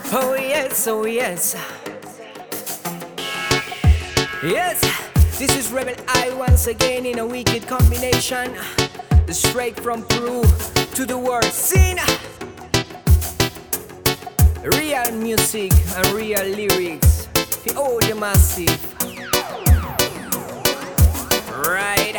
Oh yes, oh yes. Yes, this is Rebel I once again in a wicked combination. Straight from Peru to the world scene. Real music and real lyrics for all the massive. Right.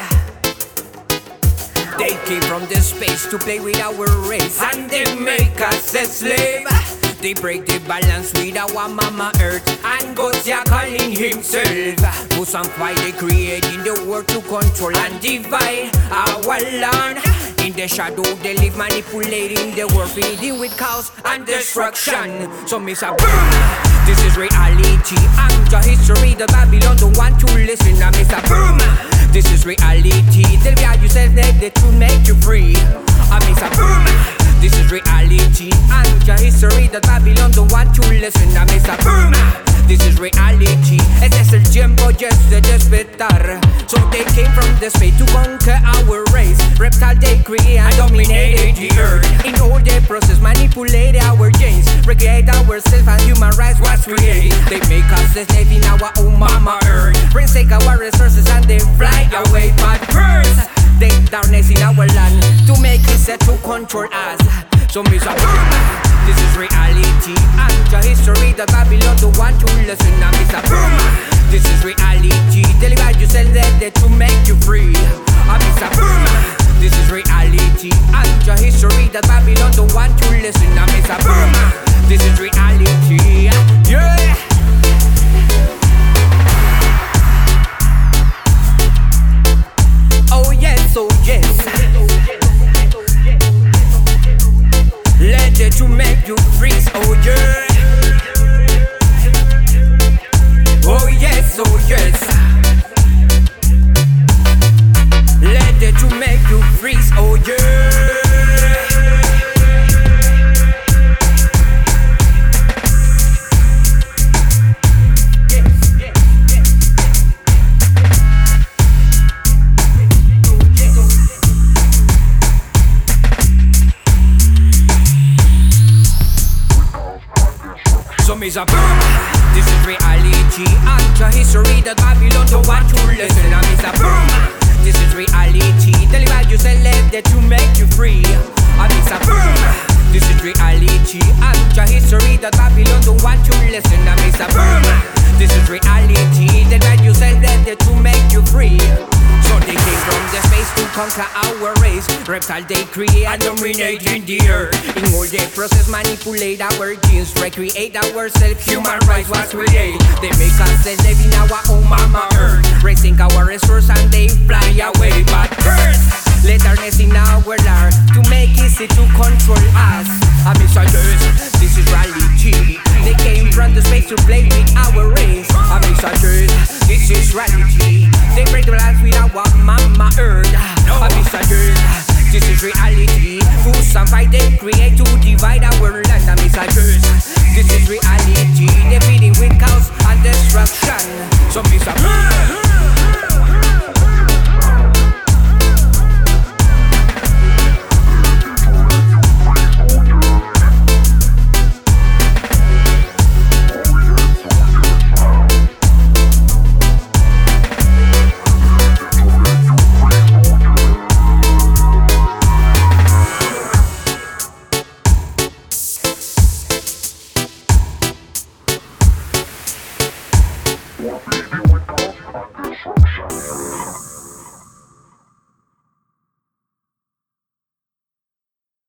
They came from the space to play with our race, and they make us a slave. They break the balance with our mama earth, and God's calling himself. For some fight they creating the world to control and divide our land. In the shadow they live manipulating the world, feeding with chaos and destruction. So miss a boom, this is reality and the history. The Babylon don't want to listen. I miss a boom, this is reality. Tell me how you said that the truth make you free. I miss a boom, this is reality and the history. The Babylon don't want to listen. I miss a boom, this is reality. Ese es el tiempo just de despertar. So they came from the space to conquer our race. Reptile they create and dominated the earth. In all the process manipulate our genes, recreate ourselves and human rights was created. They make us a slave in our own mama earth. Friends take our resources and they fly away. But first they darkness in our land to make it set to control us. So miss a boom, this is reality and the history. The Babylon don't want to listen. I miss a boom, this is reality. Deliver yourself that to make you free. I miss a boom, this is reality and the history. The Babylon don't want to listen. I miss a boom, this is reality. Yeah. Oh yes, oh yes. Let it to make you freeze, oh yeah. Oh yes, oh yes. Let it to make you freeze, oh yeah. So miss a boom, this is reality and the history. The Babylon don't want to listen. I miss a boom, this is reality. Deliver yourself that to make you free. I miss a boom, this is reality and the history. The Babylon don't want to listen. I miss a boom, this is reality. Deliver yourself that to make you free. So they came from the space to conquer our race. Reptile they create and dominate in the earth. In all the process manipulate our genes, recreate ourselves. Human rights was created. They make us a slave in our own mama earth, raising our resources and they fly away. But first let darkness in our land to make it easy to control us. I miss a yes, this is reality. They came from the space to play with our race. I miss a yes, this is reality. They break the balance with our mama earth. I miss a yes, this is reality. Fools and fight they create